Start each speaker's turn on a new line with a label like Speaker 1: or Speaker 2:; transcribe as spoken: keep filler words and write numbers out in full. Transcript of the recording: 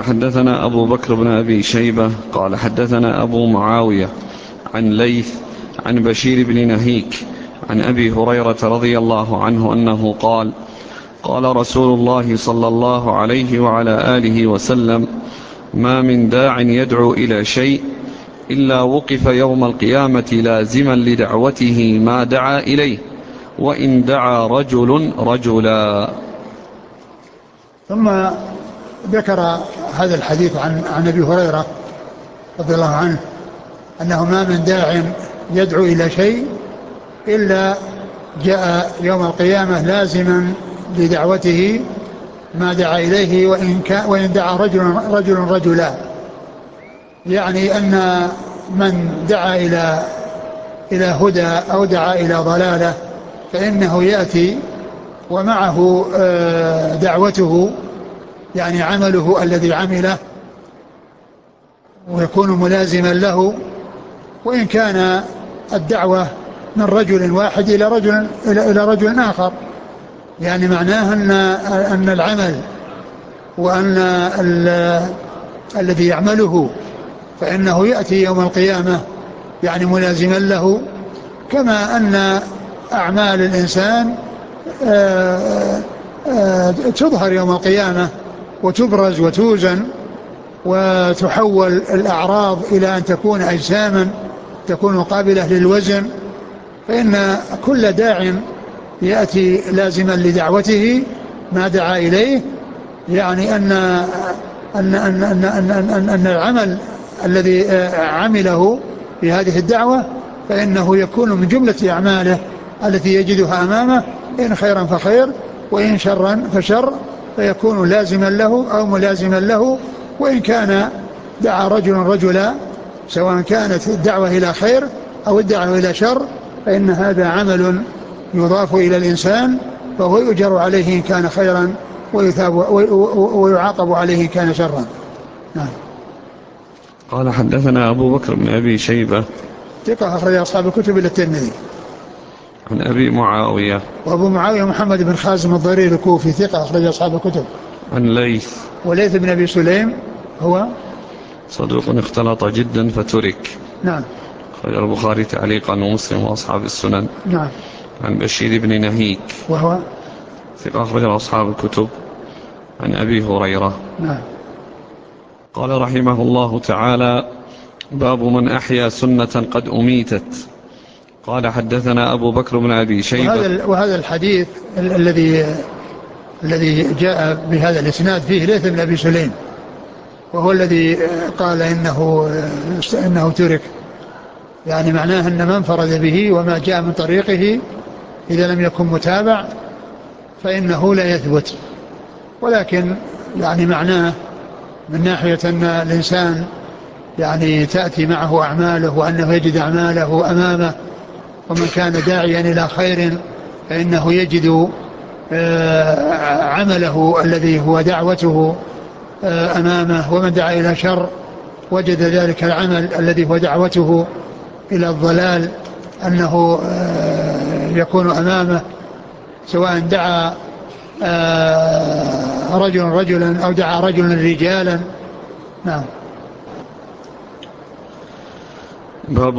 Speaker 1: حدثنا أبو بكر بن أبي شيبة قال حدثنا أبو معاوية عن ليث عن بشير بن نهيك عن أبي هريرة رضي الله عنه أنه قال قال رسول الله صلى الله عليه وعلى آله وسلم ما من داع يدعو إلى شيء إلا وقف يوم القيامة لازما لدعوته ما دعا إليه وإن دعا رجل رجلا.
Speaker 2: ثم ذكر هذا الحديث عن, عن أبي هريرة رضي الله عنه أنه ما من داع يدعو إلى شيء إلا جاء يوم القيامة لازما لدعوته ما دعا إليه وإن, وإن دعا رجل, رجل رجلا، يعني أن من دعا إلى إلى هدى أو دعا إلى ضلالة فإنه يأتي ومعه دعوته، يعني عمله الذي عمله، ويكون ملازما له، وإن كان الدعوة من رجل واحد إلى رجل إلى رجل آخر، يعني معناه أن أن العمل وأن الذي يعمله فإنه يأتي يوم القيامة يعني ملازما له، كما أن أعمال الإنسان آآ آآ تظهر يوم القيامة وتبرز وتوزن وتحول الأعراض إلى أن تكون أجساما تكون قابلة للوزن، فإن كل داع يأتي لازما لدعوته ما دعا إليه، يعني أن أن أن أن أن, أن, أن العمل الذي عمله في هذه الدعوة فإنه يكون من جملة أعماله التي يجدها أمامه، إن خيرا فخير وإن شرا فشر، فيكون لازما له أو ملازما له. وإن كان دعا رجل رجلا سواء كانت الدعوة إلى خير أو الدعوة إلى شر فإن هذا عمل يضاف إلى الإنسان، فهو يؤجر عليه إن كان خيرا ويثاب ويعاقب عليه إن كان شرا. نعم.
Speaker 1: قال حدثنا أبو بكر بن أبي شيبة
Speaker 2: ثقة أخرج أصحاب الكتب إلى الترمذي.
Speaker 1: عن أبي معاوية
Speaker 2: وأبو معاوية محمد بن خازم الضرير الكوفي ثقة أخرج أصحاب الكتب.
Speaker 1: عن ليث
Speaker 2: وليث بن أبي سليم هو
Speaker 1: صدوق اختلط جدا فترك.
Speaker 2: نعم.
Speaker 1: أخرج البخاري تعليقا ومسلم وأصحاب السنن.
Speaker 2: نعم.
Speaker 1: عن بشير بن نهيك
Speaker 2: وهو
Speaker 1: ثقة أخرج أصحاب الكتب. عن أبي هريرة.
Speaker 2: نعم.
Speaker 1: قال رحمه الله تعالى باب من أحيا سنة قد أميتت. قال حدثنا أبو بكر بن أبي شيبة.
Speaker 2: وهذا, وهذا الحديث الذي الذي جاء بهذا الإسناد فيه ليث بن أبي سليم، وهو الذي قال إنه, إنه ترك، يعني معناه أن من فرد به وما جاء من طريقه إذا لم يكن متابع فإنه لا يثبت، ولكن يعني معناه من ناحية أن الإنسان يعني تأتي معه أعماله وأنه يجد أعماله أمامه، ومن كان داعيا إلى خير فإنه يجد عمله الذي هو دعوته أمامه، ومن دعا إلى شر وجد ذلك العمل الذي هو دعوته إلى الضلال أنه يكون أمامه، سواء دعا رجل رجلا أو دعا رجلا رجالا. نعم.
Speaker 1: باب